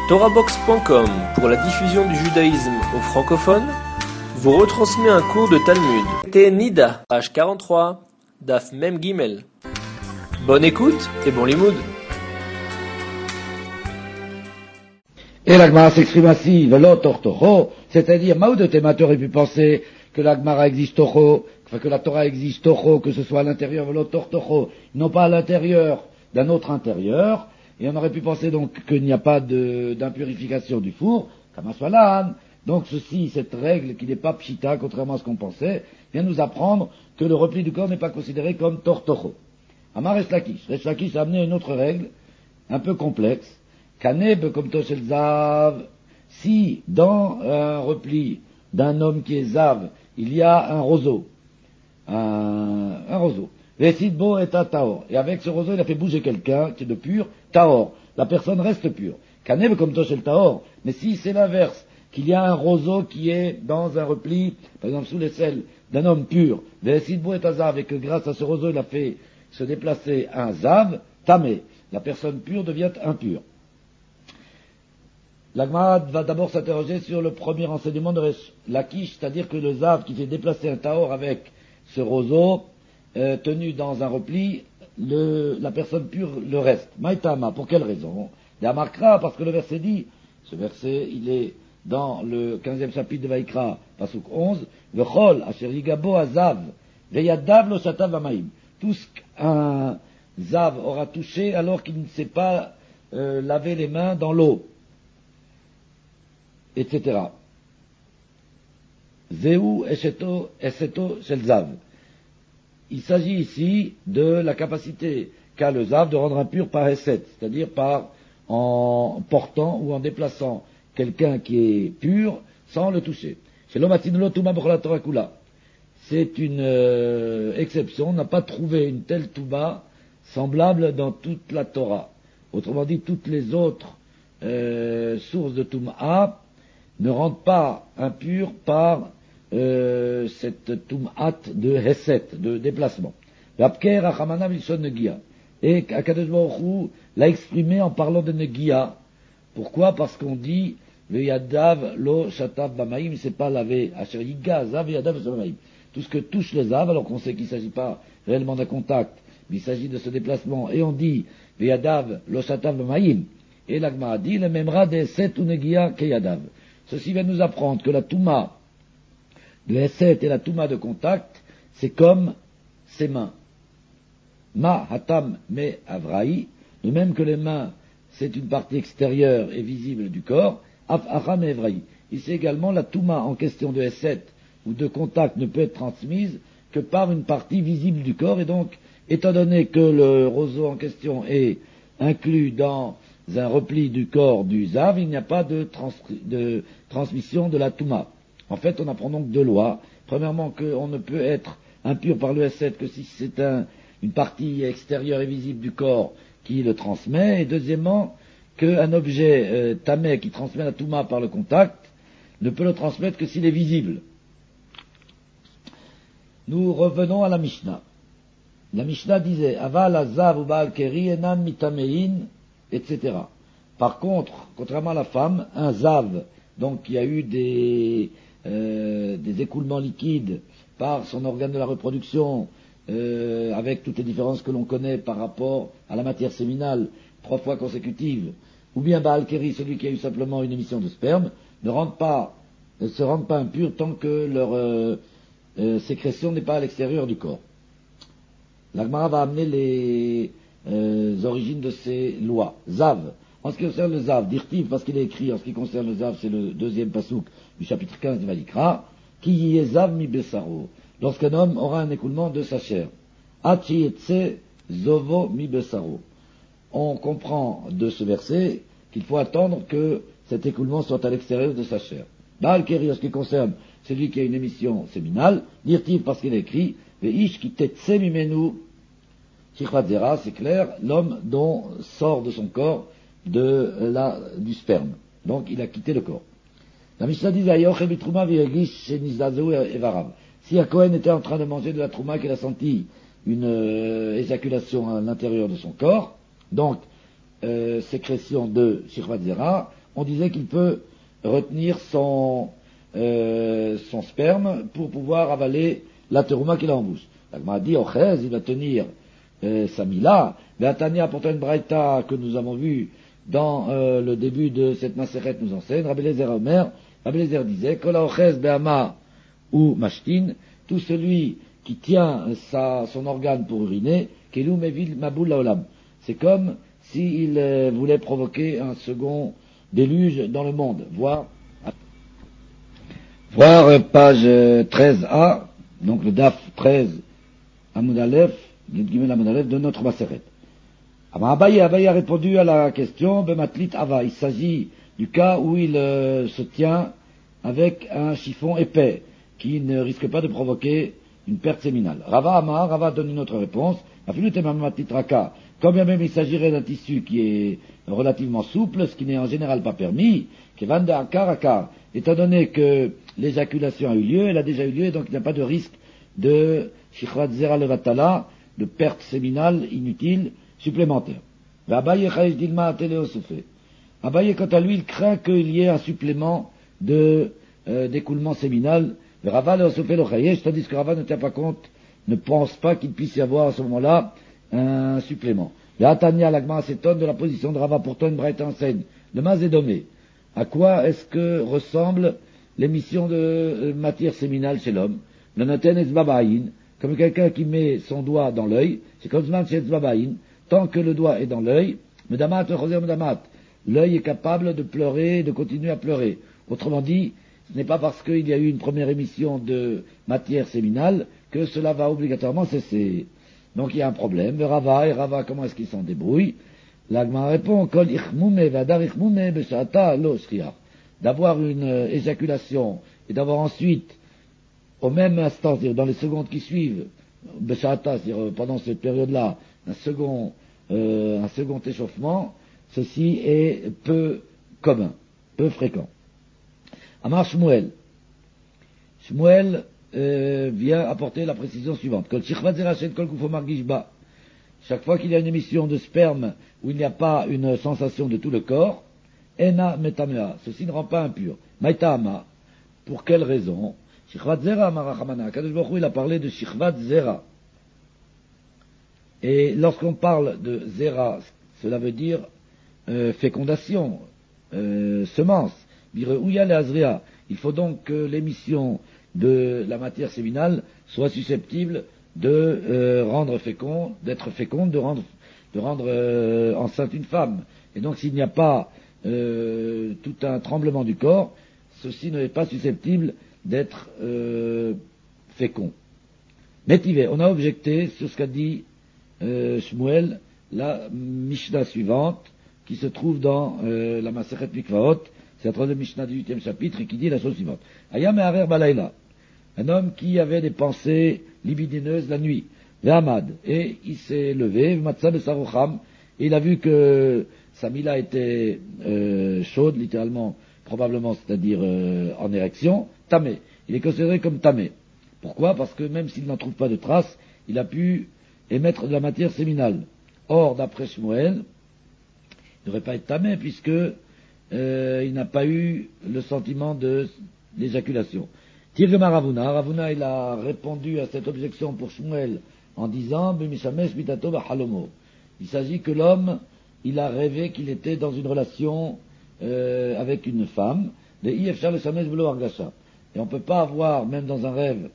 TorahBox.com, pour la diffusion du judaïsme aux francophones, vous retransmet un cours de Talmud. Té Nida, page 43, Daf Mem Gimel. Bonne écoute et bon limoud. Et la Gemara s'exprime ainsi, velo tortocho, c'est-à-dire, Maoud Témat aurait pu penser que la Gemara existe tocho, enfin que la Torah existe tocho, que ce soit à l'intérieur, velo tortocho, non pas à l'intérieur d'un autre intérieur, et on aurait pu penser donc qu'il n'y a pas d'impurification du four, kamaswalan. Donc ceci, cette règle qui n'est pas pshita, contrairement à ce qu'on pensait, vient nous apprendre que le repli du corps n'est pas considéré comme tortocho. Amar Resh Lakish a amené une autre règle, un peu complexe. Kaneb comme Toshel Zav, si dans un repli d'un homme qui est Zav, il y a un roseau, un roseau, Vesidbo est à Taor, et avec ce roseau il a fait bouger quelqu'un qui est de pur Taor, la personne reste pure. Kaneb comme Toshel Taor, mais si c'est l'inverse, qu'il y a un roseau qui est dans un repli, par exemple sous l'aisselle d'un homme pur, Vesidbo est à Zav, et que grâce à ce roseau il a fait se déplacer un Zav, Tamé, la personne pure devient impure. La Gemara va d'abord s'interroger sur le premier enseignement de Resh Lakish, c'est-à-dire que le Zav qui fait déplacer un Taor avec ce roseau tenu dans un repli, la personne pure le reste. Maïtama, pour quelle raison? D'amarkra, parce que le verset dit, ce verset il est dans le 15e chapitre de Vaïkra, Pasuk 11, Vechol, Asher Yigabo Azav, Veyadav lo Shatav Amaim. Tout ce qu'un Zav aura touché alors qu'il ne sait pas laver les mains dans l'eau, etc. Zeu Esheto Shel Zav. Il s'agit ici de la capacité qu'a le Zav de rendre impur par Esset, c'est-à-dire en portant ou en déplaçant quelqu'un qui est pur sans le toucher. C'est une exception, on n'a pas trouvé une telle touba semblable dans toute la Torah. Autrement dit, toutes les autres sources de Tum'a ne rendent pas impur par cette Tum'at de Hesset, de déplacement. L'Apker Achamana Vilson Negia. Et Akadosh Baruch Hu l'a exprimé en parlant de Negia. Pourquoi? Parce qu'on dit le Yadav lo Shatav Bamaim, il s'est pas lavé. Asher Yiga Zav Yadav Bamaim. Tout ce que touche le Zav, alors qu'on sait qu'il ne s'agit pas réellement d'un contact, mais il s'agit de ce déplacement, et on dit le Yadav lo Shatav Bamaim. Et l'Agma dit le Memra de Hesset ou Negia ke Yadav. Ceci va nous apprendre que la Touma de Hesset et la Touma de contact, c'est comme ses mains. Ma hatam me avraï, de même que les mains, c'est une partie extérieure et visible du corps, af acham me avraï. Ici également, la Touma en question de Hesset ou de contact ne peut être transmise que par une partie visible du corps, et donc, étant donné que le roseau en question est inclus dans un repli du corps du Zav, il n'y a pas de transmission de la Touma. En fait, on apprend donc deux lois. Premièrement, qu'on ne peut être impur par le S7 que si c'est une partie extérieure et visible du corps qui le transmet. Et deuxièmement, qu'un objet tamé qui transmet la Touma par le contact ne peut le transmettre que s'il est visible. Nous revenons à la Mishnah. La Mishnah disait, Aval azav ou baal keri enam mitamein, etc. Par contre, contrairement à la femme, un zav, donc qui a eu des écoulements liquides par son organe de la reproduction, avec toutes les différences que l'on connaît par rapport à la matière séminale, 3 fois consécutives, ou bien Baal Keri, celui qui a eu simplement une émission de sperme, ne se rendent pas impurs tant que leur sécrétion n'est pas à l'extérieur du corps. L'Agmara va amener les origines de ces lois. Zav. En ce qui concerne le Zav, d'Irtiv, parce qu'il est écrit, en ce qui concerne le Zav, c'est le 2e pasouk du chapitre 15 de Vaïkra, Ki yeh Zav mi besaro, lorsqu'un homme aura un écoulement de sa chair. Achi etse zovo mi besaro. On comprend de ce verset qu'il faut attendre que cet écoulement soit à l'extérieur de sa chair. Baal Keri, en ce qui concerne celui qui a une émission séminale, d'Irtiv, parce qu'il est écrit, Veish ki tetse mimenu, Shichvat Zera, c'est clair, l'homme dont sort de son corps du sperme. Donc il a quitté le corps. La Mishnah dit si un Kohen était en train de manger de la trouma, qu'il a senti une éjaculation à l'intérieur de son corps, donc sécrétion de Shirvat Zera, on disait qu'il peut retenir son sperme pour pouvoir avaler la terouma qu'il a en bouche. La Gemara dit, Ochez, il va tenir sa mila. Mais Tania, pourtant une braïta que nous avons vue dans le début de cette maseret nous enseigne, Rabbi Eliezer Omer, Rabbi Eliezer disait, Kola Ochez be'ama ou mashtin, tout celui qui tient son organe pour uriner, Kelou mevil maboul laolam. C'est comme s'il voulait provoquer un second déluge dans le monde. Voir page 13a, donc le DAF 13, Amoud Aleph, de notre Maseret. Abaye a répondu à la question, Bematlit Ava, il s'agit du cas où il se tient avec un chiffon épais, qui ne risque pas de provoquer une perte séminale. Rava donne une autre réponse, quand bien même il s'agirait d'un tissu qui est relativement souple, ce qui n'est en général pas permis, étant donné que l'éjaculation a eu lieu, elle a déjà eu lieu, donc il n'y a pas de risque de shichvat zera levatala, de perte séminale inutile supplémentaire. Abaye, quant à lui, il craint qu'il y ait un supplément d'écoulement séminal. Tandis que Rava ne tient pas compte, ne pense pas qu'il puisse y avoir à ce moment-là un supplément. La Tania, la Gemara s'étonne de la position de Rava, pourtant une braïta enseigne. Le mazédomé. À quoi est-ce que ressemble l'émission de matière séminale chez l'homme? Le noten etzbabaïn, comme quelqu'un qui met son doigt dans l'œil, c'est comme zman chez etzbabaïn, tant que le doigt est dans l'œil, medamat, l'œil est capable de pleurer, de continuer à pleurer. Autrement dit, ce n'est pas parce qu'il y a eu une première émission de matière séminale que cela va obligatoirement cesser. Donc il y a un problème. Rava, comment est-ce qu'il s'en débrouille? L'Agma répond, Kol ichmoume vadar ichmoume beshata lo shriach. D'avoir une éjaculation et d'avoir ensuite, au même instant, c'est-à-dire dans les secondes qui suivent, beshata, c'est-à-dire pendant cette période-là, un second échauffement, ceci est peu commun, peu fréquent. Amar Shmuel. Shmuel vient apporter la précision suivante. Chaque fois qu'il y a une émission de sperme où il n'y a pas une sensation de tout le corps, ena metamea, ceci ne rend pas impur. Maïtama, pour quelle raison? Shichvat zera marachamana. Kadosh Baruch Hu, il a parlé de shichvat zera. Et lorsqu'on parle de zera, cela veut dire fécondation, semence. Il faut donc que l'émission de la matière séminale soit susceptible de rendre fécond, d'être féconde, de rendre enceinte une femme. Et donc s'il n'y a pas tout un tremblement du corps, ceci n'est pas susceptible d'être fécond. Métivé, on a objecté sur ce qu'a dit Shmuel, la Mishnah suivante, qui se trouve dans la Masechet Mikvaot, c'est la troisième Mishnah du 8e chapitre, et qui dit la chose suivante. Ayam Me'arer Balayla, un homme qui avait des pensées libidineuses la nuit, Ve'amad, et il s'est levé, V'matza Besarocham, et il a vu que sa mila était chaude, littéralement, probablement, c'est-à-dire en érection, tamé. Il est considéré comme tamé. Pourquoi? Parce que même s'il n'en trouve pas de traces, il a pu émettre de la matière séminale. Or, d'après Shmuel, il ne devrait pas être tamé, puisque il n'a pas eu le sentiment d'éjaculation. Tirgema Ravuna, il a répondu à cette objection pour Shmuel en disant B'mishamesh mitato b'halomo. Il s'agit que l'homme, il a rêvé qu'il était dans une relation avec une femme, de ifshar le shamesh v'lo argasha. Et on ne peut pas avoir, même dans un rêve,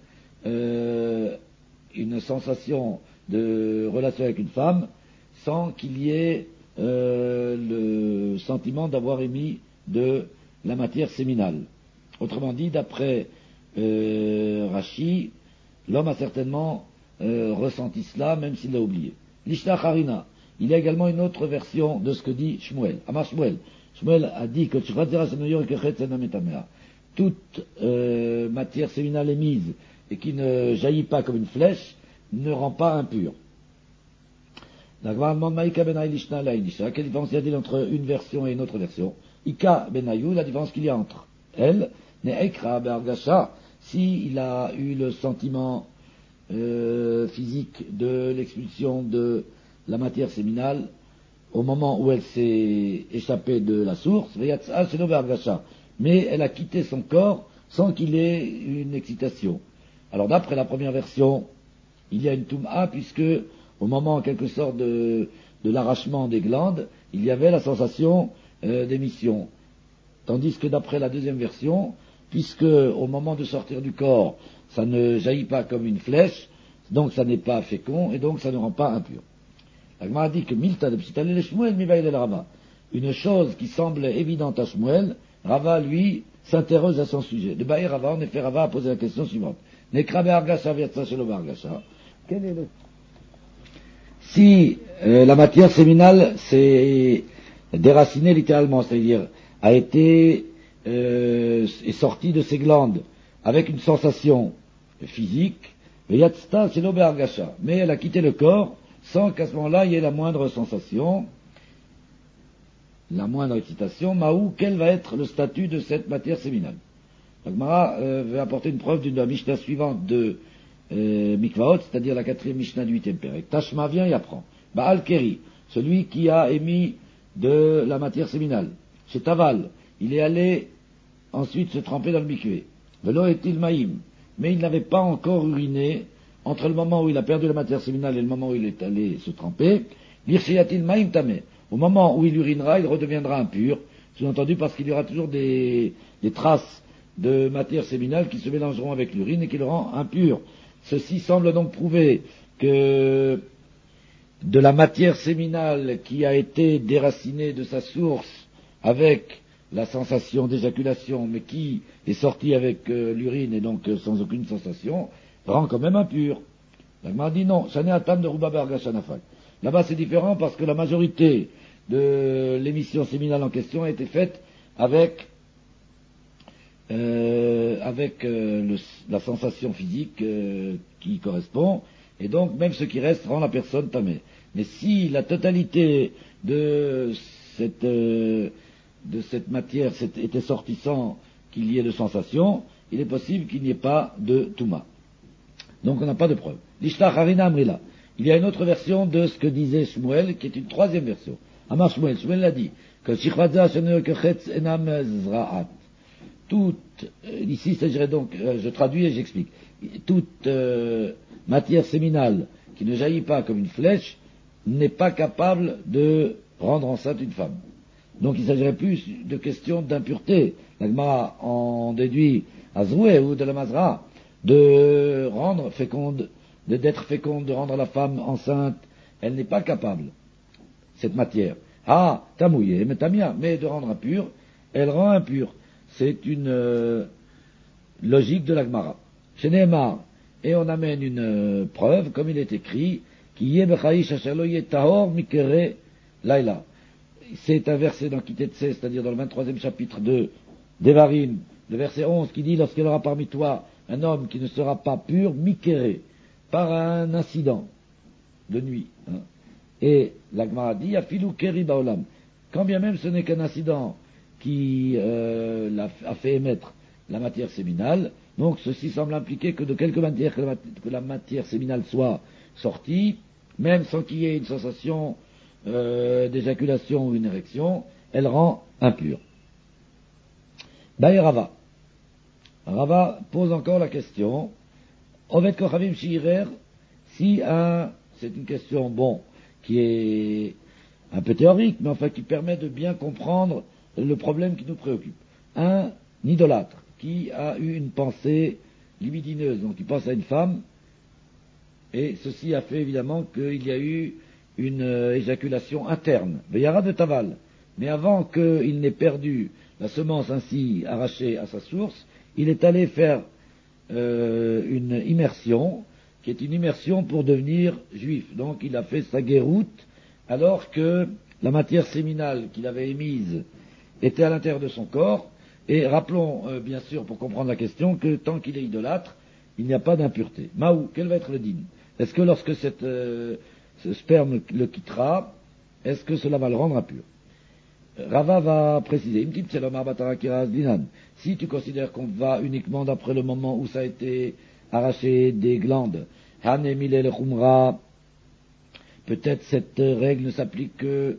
une sensation de relation avec une femme sans qu'il y ait le sentiment d'avoir émis de la matière séminale. Autrement dit, d'après Rashi, l'homme a certainement ressenti cela, même s'il l'a oublié. L'Ishna Harina, il y a également une autre version de ce que dit Shmuel. Amar Shmuel. Shmuel a dit que toute matière séminale émise et qui ne jaillit pas comme une flèche ne rend pas impur. La Gemara demande Maïka ben Aïlishna la Aïlisha. Quelle différence y a-t-il entre une version et une autre version? Ika ben Ayou, la différence qu'il y a entre elle, Ne'ekra ben Argasha, si il a eu le sentiment physique de l'expulsion de la matière séminale, au moment où elle s'est échappée de la source, mais elle a quitté son corps sans qu'il ait une excitation. Alors d'après la première version, il y a une Toum'a, puisque au moment en quelque sorte de l'arrachement des glandes, il y avait la sensation d'émission. Tandis que d'après la deuxième version, puisque au moment de sortir du corps, ça ne jaillit pas comme une flèche, donc ça n'est pas fécond, et donc ça ne rend pas impur. La Gemara dit que Milta de Psitalé le Shmuel Mivaïl el Rava. Une chose qui semble évidente à Shmuel, Rava, lui, s'interroge à son sujet. De Baï Rava, en effet, Rava a posé la question suivante. Nekra be'argasha v'yatsa shelo be'argasha. Quel est le... Si la matière séminale s'est déracinée littéralement, c'est-à-dire a été est sortie de ses glandes avec une sensation physique, v'yatsa shelo be'argasha, mais elle a quitté le corps sans qu'à ce moment-là il y ait la moindre sensation, la moindre excitation, Maou, quel va être le statut de cette matière séminale? La Gemara veut apporter une preuve d'une Mishnah suivante de Mikvaot, c'est-à-dire la 4e Mishnah du 8e Pérec. Tashma vient et apprend. Baal Keri, celui qui a émis de la matière séminale. Chez Taval, il est allé ensuite se tremper dans le mikvé. Velo est-il maïm, mais il n'avait pas encore uriné entre le moment où il a perdu la matière séminale et le moment où il est allé se tremper. L'irseyatil maïm tamé. Au moment où il urinera, il redeviendra impur, sous-entendu parce qu'il y aura toujours des traces de matière séminale qui se mélangeront avec l'urine et qui le rend impur. Ceci semble donc prouver que de la matière séminale qui a été déracinée de sa source avec la sensation d'éjaculation, mais qui est sortie avec l'urine et donc sans aucune sensation, rend quand même impur. La Gemara dit non, ça n'est à tam de Ruba Bergashanafak. Là-bas c'est différent parce que la majorité de l'émission séminale en question a été faite avec la sensation physique qui correspond, et donc même ce qui reste rend la personne tamée. Mais si la totalité de cette matière était sortie sans qu'il y ait de sensation, il est possible qu'il n'y ait pas de Touma. Donc on n'a pas de preuve. L'Ishtach Harina Amrila. Il y a une autre version de ce que disait Shmuel, qui est une troisième version. Amar Shmuel l'a dit, que Shichvadza Shenekechetz Enam Zra'at. Ici il s'agirait donc, je traduis et j'explique, toute matière séminale qui ne jaillit pas comme une flèche n'est pas capable de rendre enceinte une femme. Donc il s'agirait plus de question d'impureté. La Gemara en déduit à Zroué ou de la Mazra, de rendre féconde, d'être féconde, de rendre la femme enceinte. Elle n'est pas capable, cette matière. Ah, tamouillé, mais tamia, mais de rendre impure, elle rend impure. C'est une logique de la Gemara. Chez Nehemar, et on amène une preuve, comme il est écrit, qui yé bechaïsh asherloye tahor mikere laila. C'est un verset dans Kitetse, c'est-à-dire dans le 23e chapitre de Devarim, le verset 11, qui dit, lorsqu'il aura parmi toi un homme qui ne sera pas pur, mikere, par un incident de nuit. Hein. Et la Gemara dit, afilou keri baolam, quand bien même ce n'est qu'un incident qui a fait émettre la matière séminale, donc ceci semble impliquer que de quelque manière que la matière séminale soit sortie, même sans qu'il y ait une sensation d'éjaculation ou une érection, elle rend impure. Rava pose encore la question, Ovet Kochavim Shirer, si c'est une question, qui est un peu théorique, mais enfin qui permet de bien comprendre le problème qui nous préoccupe. Un idolâtre qui a eu une pensée libidineuse, donc il pense à une femme, et ceci a fait évidemment qu'il y a eu une éjaculation interne, Veyara de Taval. Mais avant qu'il n'ait perdu la semence ainsi arrachée à sa source, il est allé faire une immersion, qui est une immersion pour devenir juif. Donc il a fait sa guéroute, alors que la matière séminale qu'il avait émise était à l'intérieur de son corps, et rappelons bien sûr pour comprendre la question que tant qu'il est idolâtre, il n'y a pas d'impureté. Maou, quel va être le dîme? Est-ce que lorsque ce sperme le quittera, est-ce que cela va le rendre impur? Rava va préciser, si tu considères qu'on va uniquement d'après le moment où ça a été arraché des glandes, peut-être cette règle ne s'applique que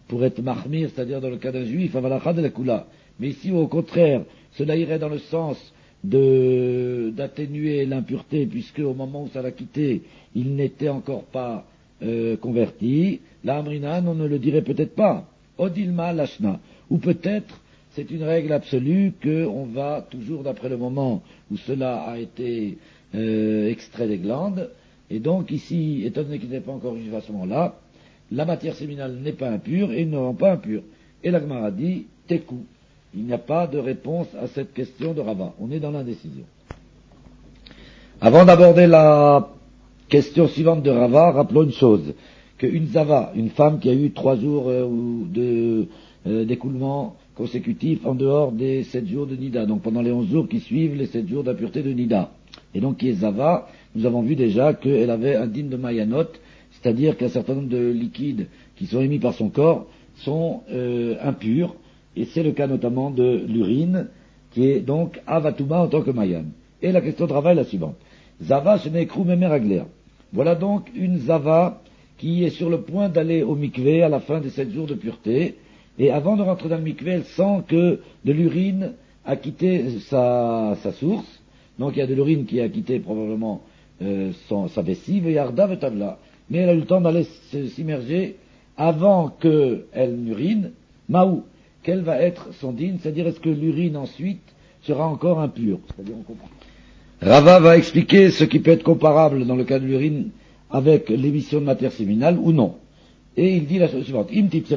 pour être mahmir, c'est-à-dire dans le cas d'un juif, avalacha de la kula. Mais ici, au contraire, cela irait dans le sens d'atténuer l'impureté, puisque au moment où ça l'a quitté, il n'était encore pas converti. La amrinan, on ne le dirait peut-être pas. Odilma lashna. Ou peut-être, c'est une règle absolue qu'on va toujours d'après le moment où cela a été extrait des glandes. Et donc ici, étant donné qu'il n'est pas encore juif à ce moment-là, la matière séminale n'est pas impure et il ne rend pas impur. Et la Gemara dit, tekou. Il n'y a pas de réponse à cette question de Rava. On est dans l'indécision. Avant d'aborder la question suivante de Rava, rappelons une chose, qu'une zava, une femme qui a eu 3 jours d'écoulement consécutif en dehors des 7 jours de Nida, donc pendant les 11 jours qui suivent les 7 jours d'impureté de Nida, et donc qui est zava, nous avons vu déjà qu'elle avait un din de Mayanot, c'est-à-dire qu'un certain nombre de liquides qui sont émis par son corps sont impurs, et c'est le cas notamment de l'urine, qui est donc avatuma en tant que mayan. Et la question de Rava est la suivante. Zava shenekrou memeragler. Voilà donc une zava qui est sur le point d'aller au mikvé à la fin des 7 jours de pureté, et avant de rentrer dans le mikvé, elle sent que de l'urine a quitté sa source, donc il y a de l'urine qui a quitté probablement sa vessie, veyarda vetavla, mais elle a eu le temps d'aller s'immerger avant qu'elle n'urine, maou, quel va être son dîne, c'est-à-dire est-ce que l'urine ensuite sera encore impure. C'est-à-dire on comprend. Rava va expliquer ce qui peut être comparable dans le cas de l'urine avec l'émission de matière séminale ou non. Et il dit la chose suivante,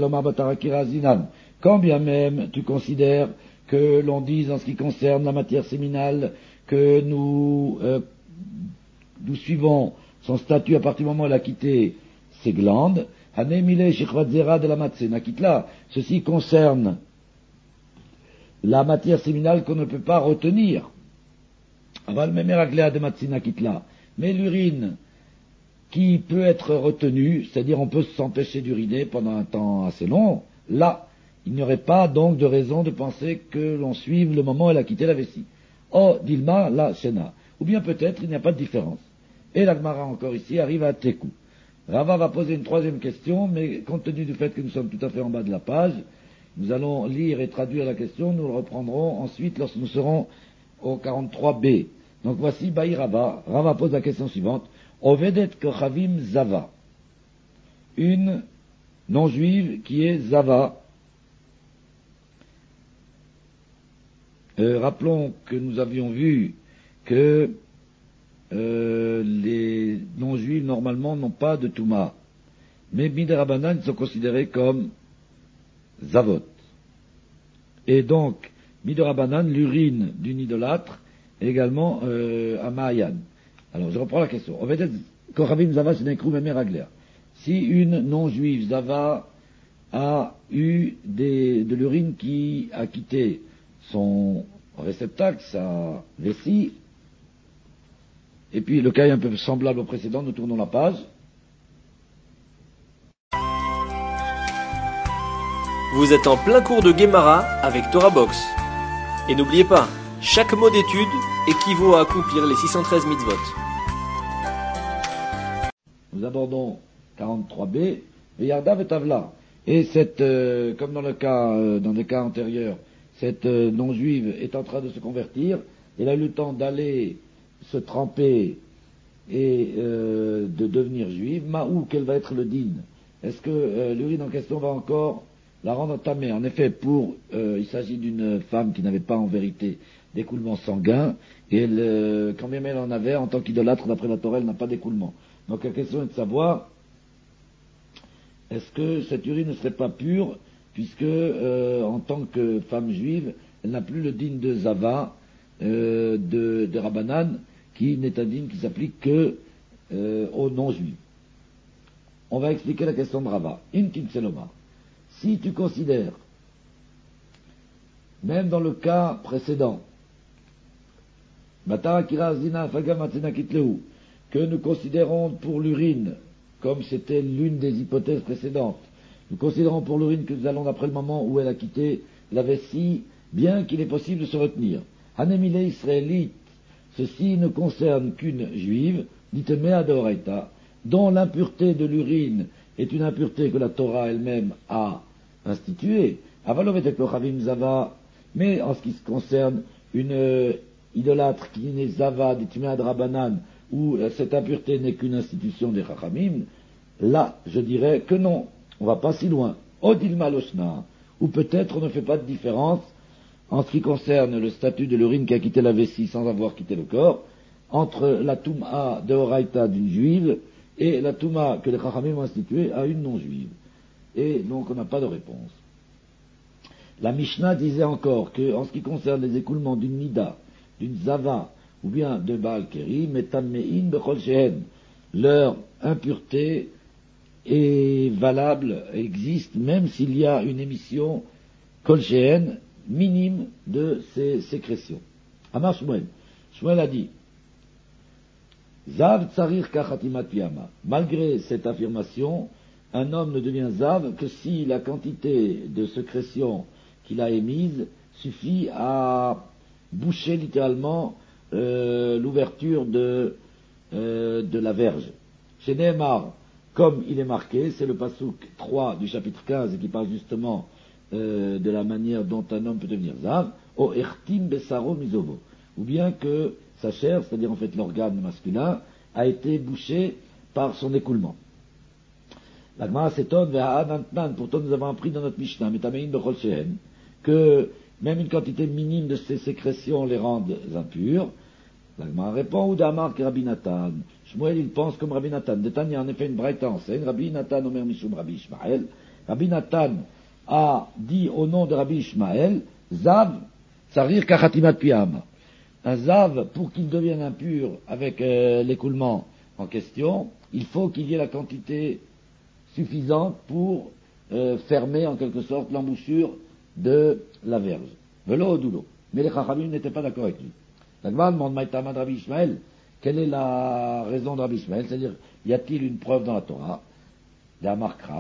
quand bien même tu considères que l'on dise en ce qui concerne la matière séminale que nous suivons son statut à partir du moment où elle a quitté ses glandes, ceci concerne la matière séminale qu'on ne peut pas retenir. Mais l'urine qui peut être retenue, c'est-à-dire on peut s'empêcher d'uriner pendant un temps assez long, là, il n'y aurait pas donc de raison de penser que l'on suive le moment où elle a quitté la vessie. Oh, Dilma, la Shena. Ou bien peut-être il n'y a pas de différence. Et la Gemara encore ici arrive à Tekou. Rava va poser une 3e question, mais compte tenu du fait que nous sommes tout à fait en bas de la page, nous allons lire et traduire la question, nous le reprendrons ensuite lorsque nous serons au 43b. Donc voici Baï Rava. Rava pose la question suivante. Ovedet kochavim zava. Une non-juive qui est zava. Rappelons que nous avions vu que les non-juifs normalement n'ont pas de touma. Mais Midrabanan ils sont considérés comme zavot. Et donc, Midrabanan, l'urine d'une idolâtre, est également à Ma'ayan. Alors, je reprends la question. Si une non-juive zava a eu de l'urine qui a quitté son réceptacle, sa vessie, et puis le cas est un peu semblable au précédent, nous tournons la page. Vous êtes en plein cours de Guémara avec Torah Box. Et n'oubliez pas, chaque mot d'étude équivaut à accomplir les 613 mitzvot. Nous abordons 43b, Veyarda Vetavla. Et comme dans des cas antérieurs, cette non-juive est en train de se convertir, elle a eu le temps d'aller se tremper et de devenir juive. Maou, quel va être le din? Est-ce que l'urine en question va encore la rendre tamée? En effet, il s'agit d'une femme qui n'avait pas en vérité d'écoulement sanguin, et quand bien même elle en avait, en tant qu'idolâtre d'après la Torah, elle n'a pas d'écoulement. Donc la question est de savoir, est-ce que cette urine ne serait pas pure, puisque en tant que femme juive, elle n'a plus le din de Zava, de Rabbanan, qui n'est un din qui s'applique que aux non-juifs. On va expliquer la question de Rava. Intim Seloma. Si tu considères, même dans le cas précédent, que nous considérons pour l'urine, comme c'était l'une des hypothèses précédentes, nous considérons pour l'urine que nous allons d'après le moment où elle a quitté la vessie, bien qu'il est possible de se retenir. Hanemile israélite, ceci ne concerne qu'une juive, ditemea deoraita, dont l'impureté de l'urine est une impureté que la Torah elle-même a institué. Avalovetek lo chavim zava, mais en ce qui concerne une idolâtre qui n'est zava, d'Itmea Drabanan, où cette impureté n'est qu'une institution des chachamim, là, je dirais que non, on va pas si loin. Odilma loshna, ou peut-être on ne fait pas de différence en ce qui concerne le statut de l'urine qui a quitté la vessie sans avoir quitté le corps, entre la Touma de Horaïta d'une juive et la Touma que les Chachamim ont instituée à une non-juive. Et donc on n'a pas de réponse. La Mishnah disait encore que, en ce qui concerne les écoulements d'une Nida, d'une Zava, ou bien de Baal Keri, Metammein Bechol Shehen, leur impureté est valable, existe, même s'il y a une émission Kol Shehen minime de ces sécrétions. Amar Shmuel. Shmuel a dit, Zav tsarir kachatimat piyama. Malgré cette affirmation, un homme ne devient zav que si la quantité de sécrétion qu'il a émise suffit à boucher littéralement l'ouverture de la verge. Chez Nehemar, comme il est marqué, c'est le pasouk 3 du chapitre 15 qui parle justement de la manière dont un homme peut devenir zav, o ertim besaro misovo, ou bien que sa chair, c'est-à-dire en fait l'organe masculin, a été bouché par son écoulement. La Gemara s'étonne, pourtant nous avons appris dans notre Mishnah, Metamein bechol shehen, que même une quantité minime de ces sécrétions les rendent impures. La Gemara répond, ou d'Amar que Rabbi Nathan. Shmuel, il pense comme Rabbi Nathan. Détania, en effet, une braïta enseigne. Rabbi Nathan, Omer Mishum Rabbi Ishmael. Rabbi Nathan a dit au nom de Rabbi Ishmael, Zav, Tsarir Kachatimat Piyama. Un Zav, pour qu'il devienne impur avec l'écoulement en question, il faut qu'il y ait la quantité suffisante pour fermer en quelque sorte l'embouchure de la verge. Velo doulo. Mais les Chachamim n'étaient pas d'accord avec lui. La Gemara demande Maïtama de Rabbi Ishmael, quelle est la raison de Rabbi Ishmael, c'est-à-dire, y a-t-il une preuve dans la Torah? La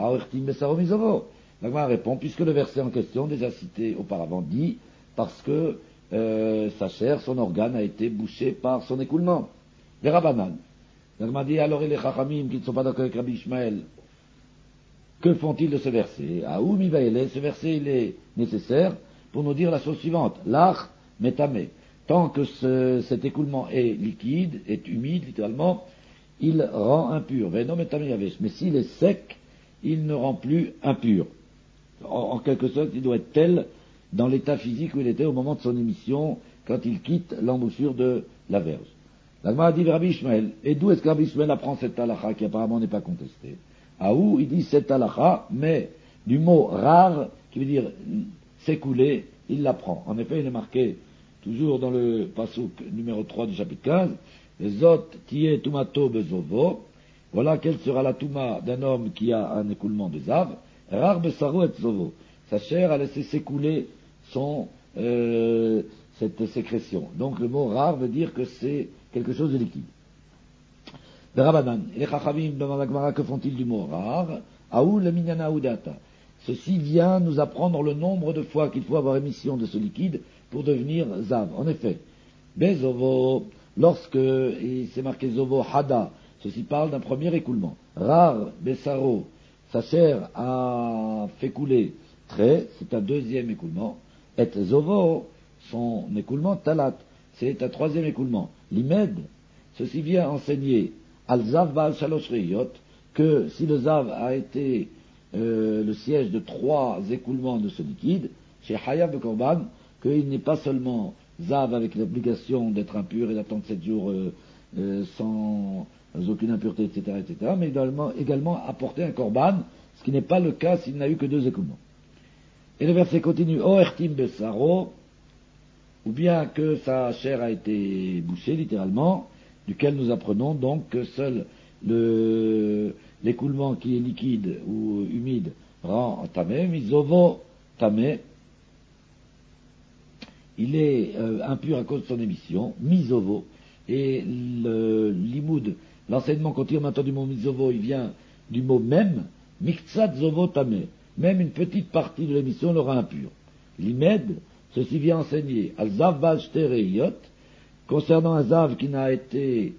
Gemara répond, puisque le verset en question, déjà cité auparavant, dit, parce que sa chair, son organe a été bouché par son écoulement. Les Rabbanan. La Gemara dit, alors et les Chachamim qui ne sont pas d'accord avec Rabbi Ishmael, que font-ils de ce verset? Aoumi Vaele, ce verset il est nécessaire pour nous dire la chose suivante. L'ach metame. Tant que cet écoulement est liquide, est humide littéralement, il rend impur. Mais s'il est sec, il ne rend plus impur. En quelque sorte, il doit être tel dans l'état physique où il était au moment de son émission, quand il quitte l'embouchure de la verge. La Gemara dit Rabbi Ishmael, et d'où est-ce que Rabbi Ishmael apprend cette halakha qui apparemment n'est pas contestée? À où il dit cette halakha, mais du mot rare, qui veut dire s'écouler, il l'apprend. En effet, il est marqué toujours dans le pasuk numéro 3 du chapitre 15, Zot tiye tumato bezovo, voilà quelle sera la touma d'un homme qui a un écoulement de zav, rar besaro et zovo. Sa chair a laissé s'écouler cette sécrétion. Donc le mot rare veut dire que c'est quelque chose de liquide. Le Rabbanan, les Chachamim demandent à Gemara que font-ils du mot rare? Aou le minyana udata. Ceci vient nous apprendre le nombre de fois qu'il faut avoir émission de ce liquide pour devenir zav. En effet, bezovo, lorsque, et c'est marqué zovo hada, ceci parle d'un premier écoulement. Rare besaro, sa chair a fait couler très, c'est un deuxième écoulement. Et zovo, son écoulement talat, c'est un troisième écoulement. L'imed, ceci vient enseigner al zav ba'al shalosh reiyot, que si le zav a été le siège de 3 écoulements de ce liquide, chez Hayav de Korban, qu'il n'est pas seulement zav avec l'obligation d'être impur et d'attendre 7 jours sans aucune impureté, etc., mais également apporter un Korban, ce qui n'est pas le cas s'il n'a eu que 2 écoulements. Et le verset continue, O ertim besaro, ou bien que sa chair a été bouchée littéralement, duquel nous apprenons donc que seul l'écoulement qui est liquide ou humide rend tamé, misovo tamé, il est impur à cause de son émission, misovo, et le limoud, l'enseignement qu'on tire maintenant du mot misovo, il vient du mot même, miktsat zovo tamé, même une petite partie de l'émission le rend impur. L'imed, ceci vient enseigner, al zav bal shtereyot, concernant un zav qui n'a été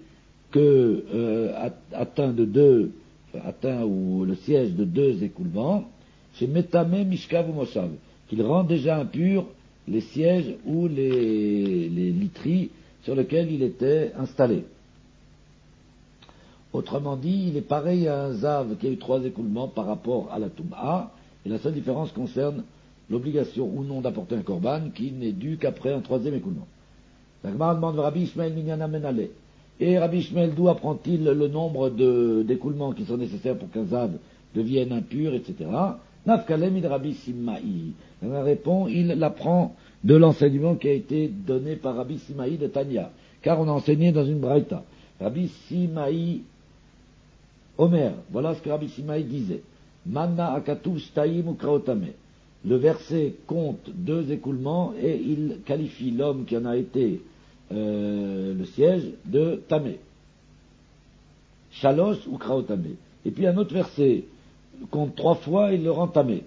que atteint ou le siège de 2 écoulements, chez Metame, Mishkav ou Moshav, qu'il rend déjà impur les sièges ou les literies sur lesquels il était installé. Autrement dit, il est pareil à un zav qui a eu 3 écoulements par rapport à la Toum'a, et la seule différence concerne l'obligation ou non d'apporter un korban qui n'est dû qu'après un 3e écoulement. La Gemara demande Rabbi Ishmael Minyana Menale. Et Rabbi Ishmael, d'où apprend-il le nombre d'écoulements qui sont nécessaires pour qu'un zav devienne impur, etc. Nafkalem il Rabbi Simaï. Elle répond, il l'apprend de l'enseignement qui a été donné par Rabbi Simaï de Tanya, car on a enseigné dans une braïta. Rabbi Simaï Omer, voilà ce que Rabbi Simaï disait. Manna akatuv shtaim ukraotame. Le verset compte 2 écoulements et il qualifie l'homme qui en a été le siège de tamé. Shalosh ukraotame. Et puis un autre verset compte 3 fois, il le rend tamé.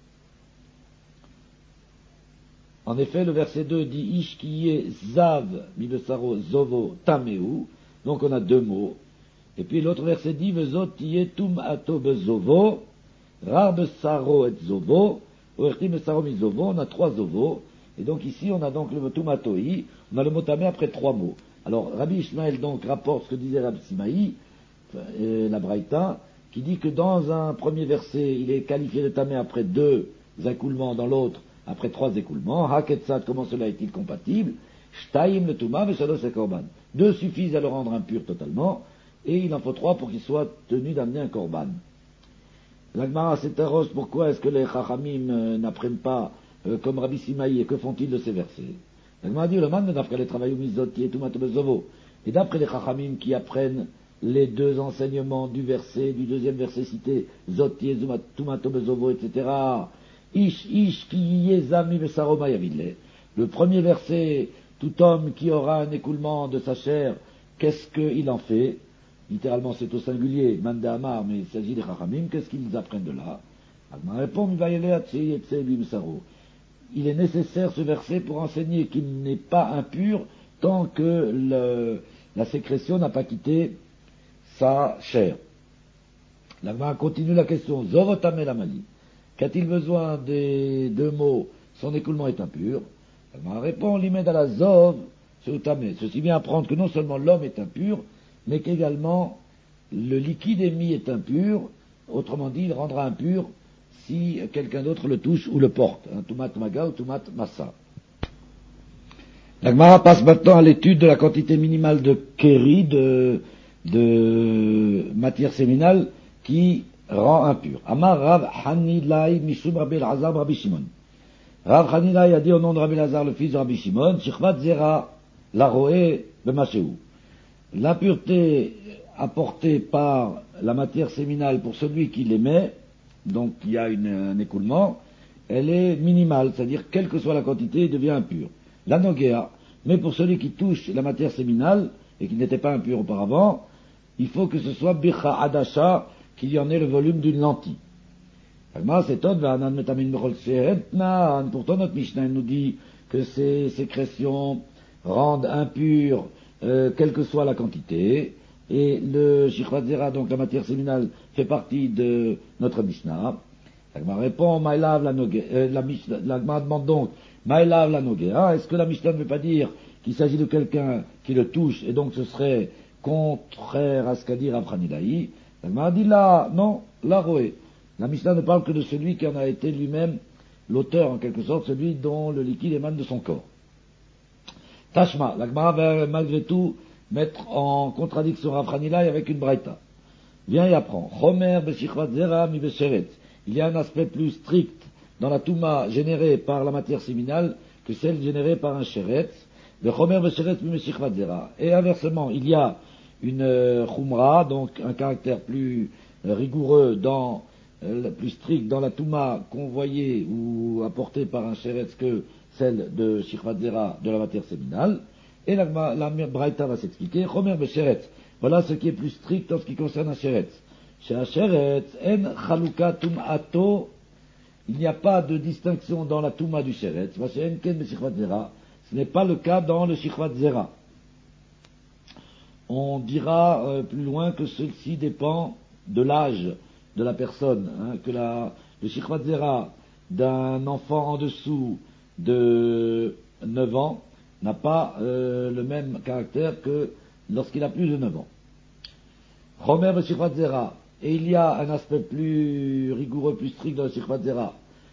En effet, le verset 2 dit Ish kiye zav mibesaro zovo tameu. Donc on a 2 mots. Et puis l'autre verset dit Vezot tiye tum ato bezovo, rar besaro et zovo, oerti besaro mizovo. On a 3 zovo. Et donc ici on a donc le tum atoi, on a le mot tamé après 3 mots. Alors Rabbi Ishmael donc rapporte ce que disait Rabbi Simaï, la braïta, qui dit que dans un premier verset il est qualifié de tamé après 2 écoulements, dans l'autre après 3 écoulements. Haketsat, comment cela est-il compatible? Shtaim le tuma veshadosh le korban. 2 suffisent à le rendre impur totalement, et il en faut 3 pour qu'il soit tenu d'amener un korban. L'Agmara s'interroge pourquoi est-ce que les Chachamim n'apprennent pas comme Rabbi Simaï, et que font-ils de ces versets? L'Agmara dit le man ne doit qu'aller travailler au mizoti et tumat bezovo. Et d'après les Chachamim qui apprennent les 2 enseignements du verset, du 2e verset cité, zoti et tumat bezovo, etc. Ish ki yezami besaroma yavile. Le premier verset, tout homme qui aura un écoulement de sa chair, qu'est-ce qu'il en fait? Littéralement, c'est au singulier, Manda Amar, mais il s'agit des Chachamim. Qu'est-ce qu'ils apprennent de là? Agma répond, il est nécessaire ce verset pour enseigner qu'il n'est pas impur tant que la sécrétion n'a pas quitté sa chair. L'Agma continue la question. Zorotame lamali. Qu'a-t-il besoin des 2 mots? Son écoulement est impur. L'Agma répond, l'imed à la zov, c'est utame. Ceci vient apprendre que non seulement l'homme est impur, mais qu'également le liquide émis est impur, autrement dit, il rendra impur si quelqu'un d'autre le touche ou le porte, un tumat maga ou tumat massa. La Gemara passe maintenant à l'étude de la quantité minimale de kéri, de matière séminale, qui rend impur. Amar Rav Hanilai Mishum Rabbi Elazar Rabbi Shimon. Rav Hanilai a dit au nom de Rabbi Elazar, le fils de Rabbi Shimon, Shichvat Zera Laroé Bemaseou. L'impureté apportée par la matière séminale pour celui qui l'émet, donc il y a un écoulement, elle est minimale, c'est-à-dire quelle que soit la quantité, il devient impur. La nogéa, mais pour celui qui touche la matière séminale et qui n'était pas impur auparavant, il faut que ce soit bicha adasha, qu'il y en ait le volume d'une lentille. Pourtant notre Mishnah nous dit que ces sécrétions rendent impur quelle que soit la quantité, et le Shichvat Zera, donc la matière séminale, fait partie de notre Mishnah. L'Agma répond, Maïlav la L'Agma demande donc, Maïlav la Nogea, est-ce que la Mishnah ne veut pas dire qu'il s'agit de quelqu'un qui le touche, et donc ce serait contraire à ce qu'a dit Rav Hanilai? L'Agma dit là, non, la Roé. La Mishnah ne parle que de celui qui en a été lui-même l'auteur, en quelque sorte, celui dont le liquide émane de son corps. Tashma, l'Agmara va malgré tout mettre en contradiction Rav Hanilai avec une braïta. Viens et apprends. Chomer beshichvat zera mi besheret. Il y a un aspect plus strict dans la touma générée par la matière séminale que celle générée par un sheret. Le chomer besheret mi beshichvat zera. Et inversement, il y a une chumra, donc un caractère plus rigoureux plus strict dans la touma convoyée ou apportée par un sheret que celle de Shichvat Zera, de la matière séminale, et la Braïta va s'expliquer, Chomer Besheret, voilà ce qui est plus strict en ce qui concerne un Sheret. Chez un Sheret, En Chaluka Tum'ato, il n'y a pas de distinction dans la Touma du Sheret, ce n'est pas le cas dans le Shichvat Zera. On dira plus loin que ceci dépend de l'âge de la personne, que le Shichvat Zera d'un enfant en dessous de 9 ans n'a pas le même caractère que lorsqu'il a plus de 9 ans. Chomer le Shichvat Zera, et il y a un aspect plus rigoureux, plus strict dans le Shichvat Zera.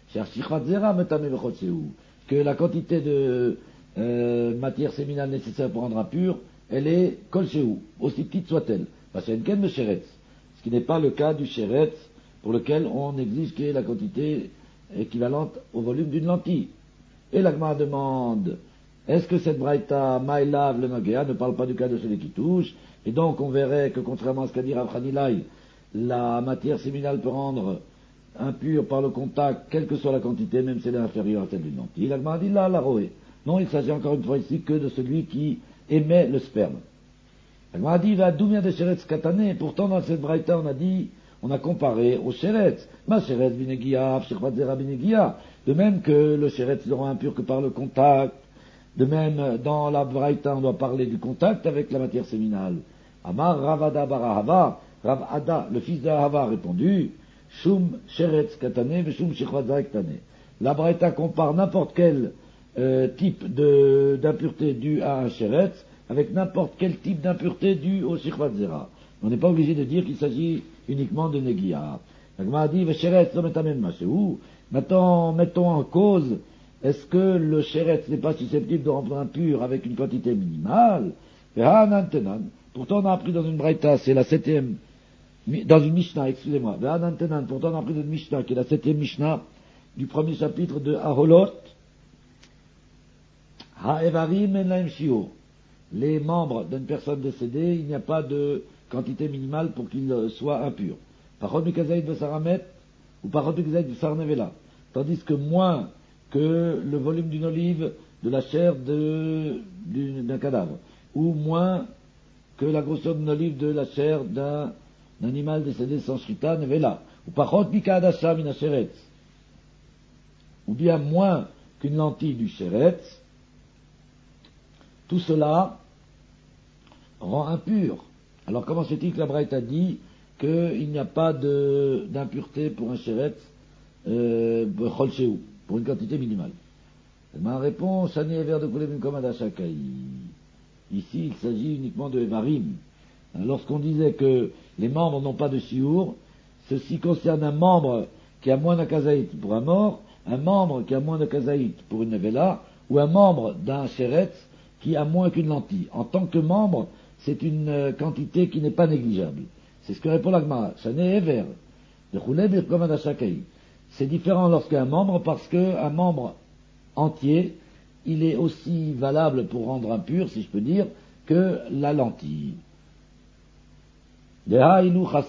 Que la quantité de matière séminale nécessaire pour rendre impur, elle est kolchéou, aussi petite soit-elle. Parce qu'il y a une ken de sheretz, ce qui n'est pas le cas du sheretz, pour lequel on exige qu'il y ait la quantité équivalente au volume d'une lentille. Et l'agma demande, est-ce que cette braïta maïlav le nagea ne parle pas du cas de celui qui touche, et donc on verrait que contrairement à ce qu'a dit Rav Hanilai, la matière séminale peut rendre impure par le contact, quelle que soit la quantité, même si elle est inférieure à celle d'une lentille. L'agma dit là, la roé. Non, il s'agit encore une fois ici que de celui qui émet le sperme. L'agma dit, va d'où vient des sheretz katané, pourtant dans cette braïta on a dit, on a comparé au sheretz. Ma sheretz binegia, shirvat zera binegia. De même que le sheretz ne rend impur que par le contact. De même, dans la braïta, on doit parler du contact avec la matière séminale. Amar Ravada Barahava, Rav Ada, le fils d'Ahava, a répondu, Shum sheretz katane, veshum shirvat zera katane. La braïta compare n'importe quel type d'impureté due à un sheretz avec n'importe quel type d'impureté due au shirvat zera. On n'est pas obligé de dire qu'il s'agit uniquement de Negia. La Gemara a dit, maintenant, mettons en cause, est-ce que le sheretz n'est pas susceptible de rendre impur avec une quantité minimale? Pourtant, on a appris dans une braïta, c'est la 7e, dans une Mishnah, excusez-moi. Pourtant, on a appris dans une Mishnah, qui est la 7e Mishnah du premier chapitre de Aholot. Ha'evarim en laim shiur. Les membres d'une personne décédée, il n'y a pas de quantité minimale pour qu'il soit impur. Parod mikazaïd vesaramet ou parod mikazaïd vesarnevela. Tandis que moins que le volume d'une olive de la chair d'un cadavre, ou moins que la grosseur d'une olive de la chair d'un animal décédé sans shrita nevela, ou parod mikadasha mina sheretz, ou bien moins qu'une lentille du sheretz, tout cela rend impur. Alors comment se dit que la Braïta dit qu'il n'y a pas d'impureté pour un sheretz pour une quantité minimale? Ma réponse, Shani Ever de Kulevim Komada Shakai. Ici, il s'agit uniquement de Evarim. Lorsqu'on disait que les membres n'ont pas de shiur, ceci concerne un membre qui a moins d'akazaït pour un mort, un membre qui a moins d'akazaït pour une nevela, ou un membre d'un sheretz qui a moins qu'une lentille. En tant que membre, c'est une quantité qui n'est pas négligeable. C'est ce que répond l'Agmara. C'est différent lorsqu'un membre, parce qu'un membre entier, il est aussi valable pour rendre impur, si je peux dire, que la lentille. La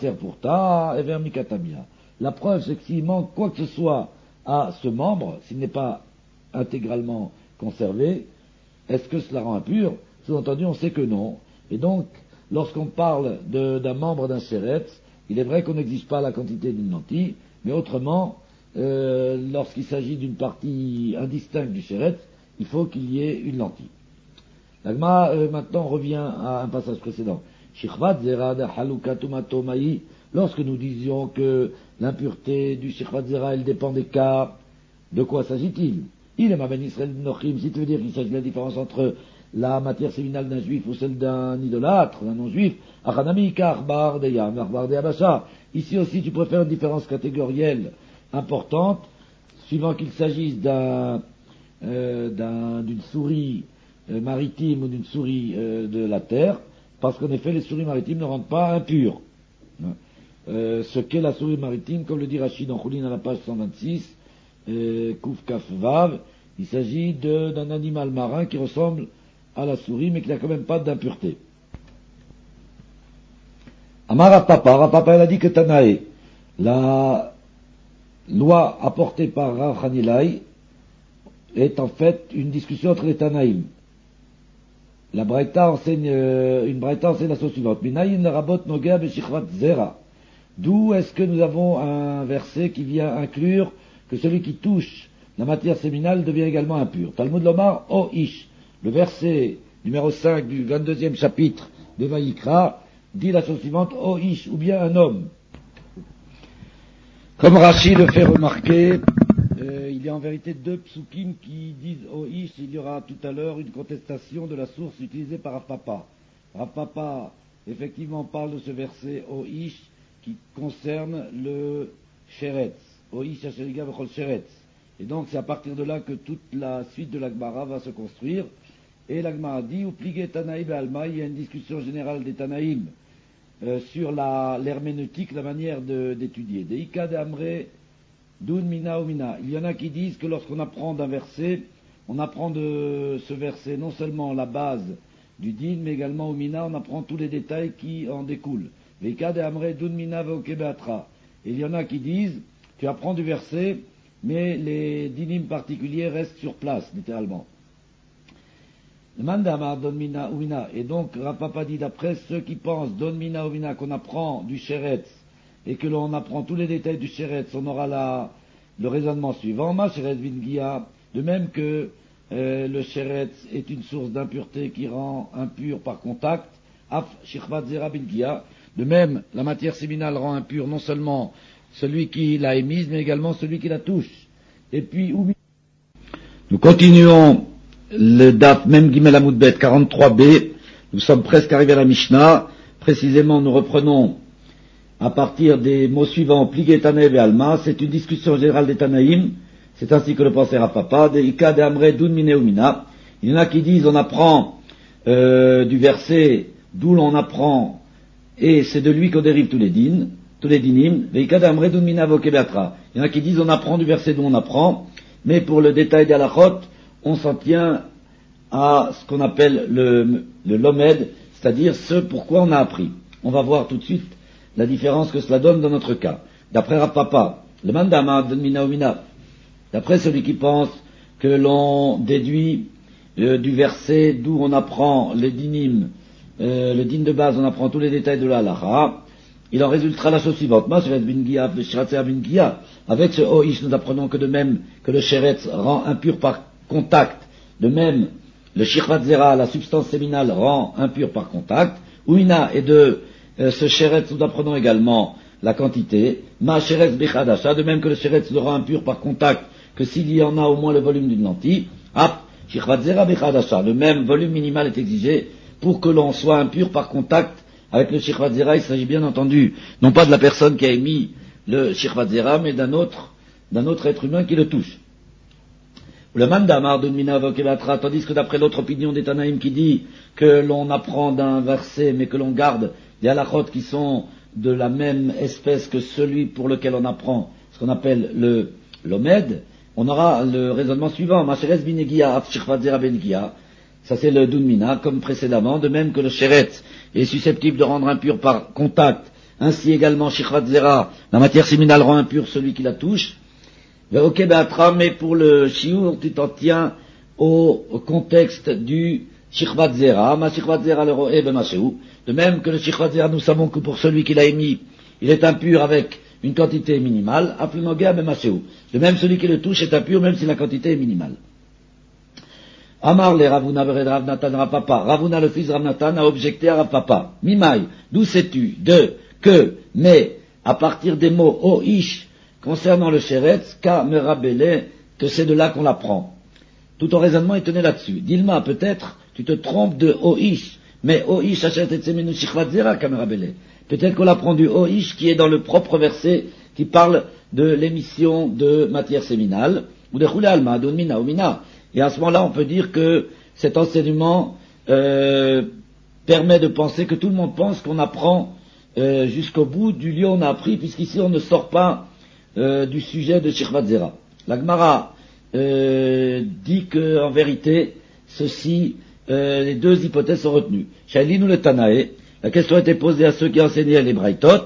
preuve, c'est que s'il manque quoi que ce soit à ce membre, s'il n'est pas intégralement conservé, est-ce que cela rend impur? Sous-entendu, on sait que non. Et donc, lorsqu'on parle d'un membre d'un sheretz, il est vrai qu'on n'exige pas la quantité d'une lentille, mais autrement, lorsqu'il s'agit d'une partie indistincte du sheretz, il faut qu'il y ait une lentille. L'Agma maintenant revient à un passage précédent. Lorsque nous disions que l'impureté du Shichvat Zera, elle dépend des cas, de quoi s'agit-il? Il est ma ben Israël Nochim, si tu veux dire qu'il s'agit de la différence entre la matière séminale d'un juif ou celle d'un idolâtre, d'un non-juif, Achanami Karbar de Yam, Karbar de Abasha. Ici aussi, tu préfères une différence catégorielle importante, suivant qu'il s'agisse d'une souris maritime ou d'une souris de la terre, parce qu'en effet, les souris maritimes ne rendent pas impures. Ce qu'est la souris maritime, comme le dit Rachid dans Choulin à la page 126, Kouf Kaf Vav, il s'agit d'un animal marin qui ressemble à la souris, mais qui n'a quand même pas d'impureté. Amar Rapapa, il a dit que Tanae, la loi apportée par Rav Hanilai, est en fait une discussion entre les Tanaïm. La Braïta enseigne, une Braïta enseigne la chose suivante. Minayin rabot nogea beshichvat zera. D'où est-ce que nous avons un verset qui vient inclure que celui qui touche la matière séminale devient également impur? Talmud Lomar, O Ish. Le verset numéro 5 du 22e chapitre de Vayikra dit la chose suivante, O Ish, ou bien un homme. Comme Rashi le fait remarquer, il y a en vérité deux psukim qui disent au Ish, il y aura tout à l'heure une contestation de la source utilisée par Rav Papa. Rav Papa, effectivement, parle de ce verset au Ish qui concerne le Sheretz. Au Ish Asheriga Bechol Sheretz. Et donc c'est à partir de là que toute la suite de l'Agmara va se construire. Et l'Agmara dit, ou pligé Tanaïm et Alma, il y a une discussion générale des Tanaïm sur l'herméneutique, la manière d'étudier. De Ika de Amre, Dun Mina ou Mina. Il y en a qui disent que lorsqu'on apprend d'un verset, on apprend de ce verset non seulement la base du din, mais également au Mina, on apprend tous les détails qui en découlent. De Ika de Amre, Dun Mina Veokebeatra. Et il y en a qui disent, tu apprends du verset, mais les dinim particuliers restent sur place, littéralement. Et donc, Rav Papa dit d'après ceux qui pensent Don Mina ou Mina qu'on apprend du Sheretz et que l'on apprend tous les détails du Sheretz, on aura le raisonnement suivant. Ma Sheretz Vingia, de même que le Sheretz est une source d'impureté qui rend impur par contact. Af Shirvat Zera Vingia, de même la matière séminale rend impur non seulement celui qui l'a émise, mais également celui qui la touche. Et puis, nous continuons le daf Mem Gimel Amud Bet 43b, nous sommes presque arrivés à la Mishnah. Précisément, nous reprenons à partir des mots suivants, Pligé Tanaïm et Alma. C'est une discussion générale des Tanaïm, c'est ainsi que le pensait Rav Papa, de Ika de Amre Dun Mine ou Mina. Il y en a qui disent on apprend du verset d'où l'on apprend, et c'est de lui qu'on dérive tous les dinim, de Ika de Amre Dun Mina Vokebeatra. Il y en a qui disent on apprend du verset d'où on apprend, mais pour le détail d'Alachot, on s'en tient à ce qu'on appelle le lomed, c'est-à-dire ce pourquoi on a appris. On va voir tout de suite la différence que cela donne dans notre cas. D'après Rav Papa, le mandama de Mina ou Mina, d'après celui qui pense que l'on déduit du verset d'où on apprend les dinim, le din de base, on apprend tous les détails de la halacha, il en résultera la chose suivante. Avec ce Oish, nous apprenons que de même que le Sheretz rend impur par contact, de même le Shirvat Zera, la substance séminale, rend impur par contact. Ouina, et de ce Sheretz, nous apprenons également la quantité. Ma Sheretz Bechadasha, de même que le Sheretz le rend impur par contact, que s'il y en a au moins le volume d'une lentille. Ap, Shirvat Zera Bechadasha, le même volume minimal est exigé pour que l'on soit impur par contact avec le Shirvat Zera. Il s'agit bien entendu, non pas de la personne qui a émis le Shirvat Zera, mais d'un autre être humain qui le touche. Le mandamar de Mina Vokebatra, tandis que d'après l'autre opinion des Tanaïm qui dit que l'on apprend d'un verset, mais que l'on garde des halachot qui sont de la même espèce que celui pour lequel on apprend, ce qu'on appelle le lomed, on aura le raisonnement suivant. Macheres binegia af shirvat zera benegia. Ça c'est le Dunmina, comme précédemment, de même que le Sheretz est susceptible de rendre impur par contact, ainsi également Shirvat Zera, la matière séminale rend impur celui qui la touche. Mais pour le Shiur, tu t'en tiens au contexte du Shirvat Zera, ma Shirvat Zera le ro'e b'maseu. De même que le Shirvat Zera, nous savons que pour celui qui l'a émis, il est impur avec une quantité minimale, aflunogea b'maseu. De même, celui qui le touche est impur même si la quantité est minimale. Amar le Ravuna vered Rav Natan Rav Papa. Ravuna le fils Rav Natan a objecté à Rav Papa. Mimai, d'où sais-tu mais, à partir des mots Oish, concernant le Sheretz, Ka merabele, que c'est de là qu'on l'apprend. Tout ton raisonnement est tenu là-dessus. Dilma, peut-être, tu te trompes de Oish, mais Oish achet et semenu shirvat zera Ka merabele. Peut-être qu'on apprend du Oish qui est dans le propre verset qui parle de l'émission de matière séminale, ou de Chule Alma, de Mina ou Mina. Et à ce moment-là, on peut dire que cet enseignement permet de penser que tout le monde pense qu'on apprend jusqu'au bout du lieu où on a appris, puisqu'ici on ne sort pas du sujet de Shirvat Zera. La Gemara dit que, en vérité, les deux hypothèses sont retenues. Shailin ou le Tanae, la question a été posée à ceux qui enseignaient les Braithot,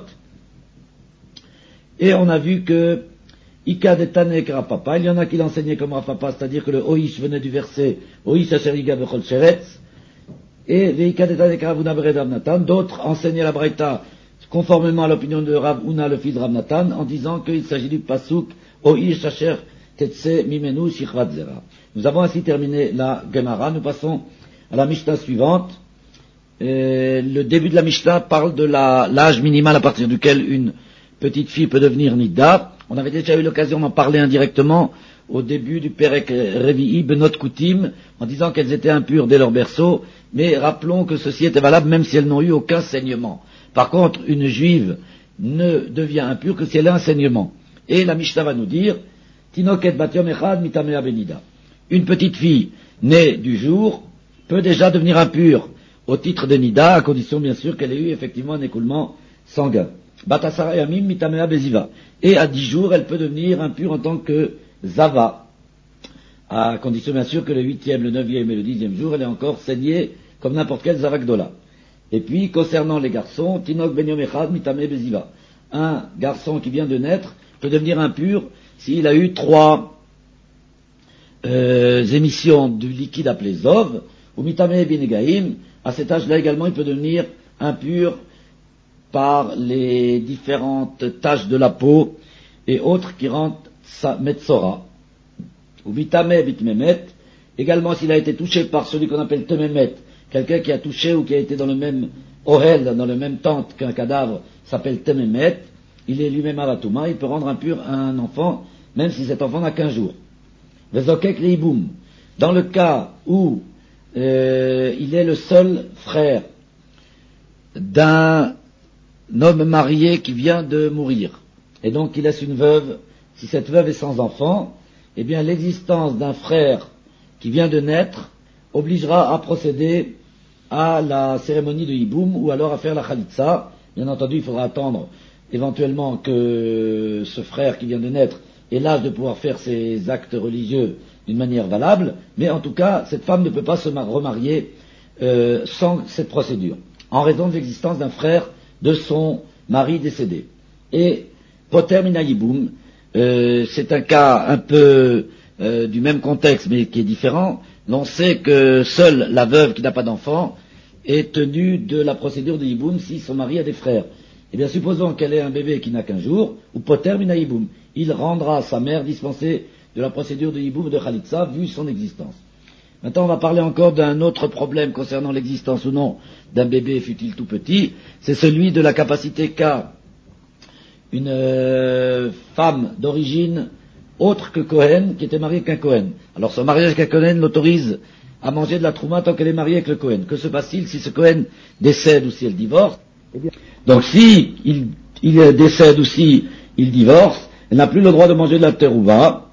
et on a vu que Ika de Tanae Rav Papa, il y en a qui l'enseignaient comme Rav Papa, c'est-à-dire que le Oish venait du verset Oish Asheriga Bechol Sheretz, et les Ika de Tanae Rav Huna Bered Rav Natan, d'autres enseignaient la Braïta conformément à l'opinion de Rav Huna, le fils de Rav Natan, en disant qu'il s'agit du Pasuk Oish Asher Tetse Mimenu Shirvat Zera. Nous avons ainsi terminé la Gemara. Nous passons à la Mishnah suivante. Le début de la Mishnah parle de l'âge minimal à partir duquel une petite fille peut devenir Nida. On avait déjà eu l'occasion d'en parler indirectement au début du Perek Revi'i Benot Koutim, en disant qu'elles étaient impures dès leur berceau, mais rappelons que ceci était valable même si elles n'ont eu aucun saignement. Par contre, une juive ne devient impure que si elle a un saignement. Et la Mishnah va nous dire, Tinoket bat yom echad mitamea benida. Une petite fille née du jour peut déjà devenir impure au titre de nida, à condition bien sûr qu'elle ait eu effectivement un écoulement sanguin. Bat asara yamim mitamea beziva. Et à 10 jours, elle peut devenir impure en tant que zava, à condition bien sûr que le 8e, le 9e et le 10e jour, elle est encore saignée comme n'importe quel zava gdola. Et puis, concernant les garçons, Tinok ben yom echad mitame beziva. Un garçon qui vient de naître peut devenir impur s'il a eu 3 émissions du liquide appelé zov, ou mitame binegaim. À cet âge-là également, il peut devenir impur par les différentes taches de la peau et autres qui rendent sa metzora. Ou mitame bitmemet, également s'il a été touché par celui qu'on appelle tememet, quelqu'un qui a touché ou qui a été dans le même ohel, dans le même tente qu'un cadavre, s'appelle tememet, il est lui-même avatuma, il peut rendre impur un enfant, même si cet enfant n'a qu'un jour. Vezokek leiboum, dans le cas où il est le seul frère d'un homme marié qui vient de mourir, et donc il laisse une veuve, si cette veuve est sans enfant, eh bien l'existence d'un frère qui vient de naître obligera à procéder à la cérémonie de hiboum ou alors à faire la khalitsa. Bien entendu, il faudra attendre éventuellement que ce frère qui vient de naître ait l'âge de pouvoir faire ses actes religieux d'une manière valable, mais en tout cas, cette femme ne peut pas se remarier sans cette procédure, en raison de l'existence d'un frère de son mari décédé. Et poter mina hiboum, c'est un cas un peu du même contexte, mais qui est différent. L'on sait que seule la veuve qui n'a pas d'enfant est tenue de la procédure de hiboum si son mari a des frères. Eh bien, supposons qu'elle ait un bébé qui n'a qu'un jour, ou poter mina hiboum, il rendra sa mère dispensée de la procédure de hiboum de khalitsa, vu son existence. Maintenant, on va parler encore d'un autre problème concernant l'existence ou non d'un bébé, fût-il tout petit, c'est celui de la capacité qu'a une femme d'origine autre que Cohen, qui était mariée avec un Cohen. Alors son mariage avec un Cohen l'autorise à manger de la trouma tant qu'elle est mariée avec le Cohen. Que se passe-t-il si ce Cohen décède ou si elle divorce? Donc si il décède ou si il divorce, elle n'a plus le droit de manger de la terouva,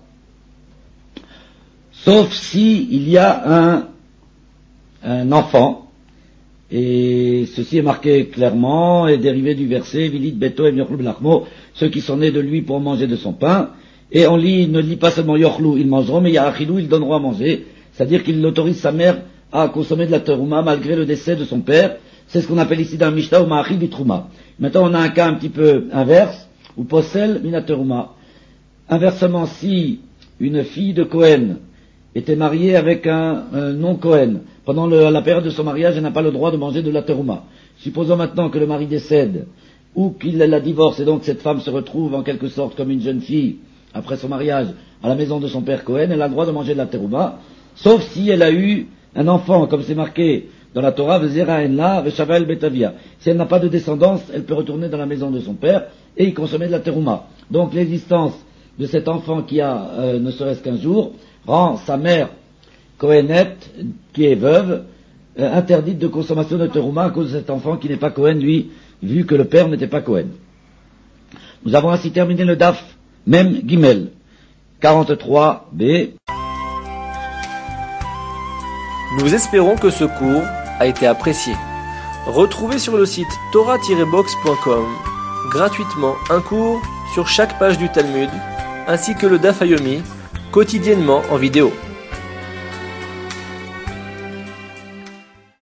sauf si il y a un enfant. Et ceci est marqué clairement, est dérivé du verset Vilit Beto et Yochlu Benachmo, ceux qui sont nés de lui pour manger de son pain. Et on ne lit pas seulement Yochlu, ils mangeront, mais Yachilou, ils donneront à manger. C'est-à-dire qu'il autorise sa mère à consommer de la terouma malgré le décès de son père. C'est ce qu'on appelle ici dans le Mishnah ou Ma'achil bitrouma. Maintenant on a un cas un petit peu inverse, ou Posel mina terouma. Inversement, si une fille de Cohen était mariée avec un non-Cohen, pendant la période de son mariage, elle n'a pas le droit de manger de la terouma. Supposons maintenant que le mari décède, ou qu'il la divorce, et donc cette femme se retrouve en quelque sorte comme une jeune fille, après son mariage, à la maison de son père Cohen, elle a le droit de manger de la terouma, sauf si elle a eu un enfant, comme c'est marqué dans la Torah, Vezera enla, Veshavel betavia. Si elle n'a pas de descendance, elle peut retourner dans la maison de son père et y consommer de la terouma. Donc l'existence de cet enfant qui a ne serait-ce qu'un jour, rend sa mère Cohenette, qui est veuve, interdite de consommation de terouma à cause de cet enfant qui n'est pas Cohen, lui, vu que le père n'était pas Cohen. Nous avons ainsi terminé le DAF, même Gimel, 43b. Nous espérons que ce cours a été apprécié. Retrouvez sur le site torah-box.com gratuitement un cours sur chaque page du Talmud, ainsi que le DAF Yomi, quotidiennement en vidéo.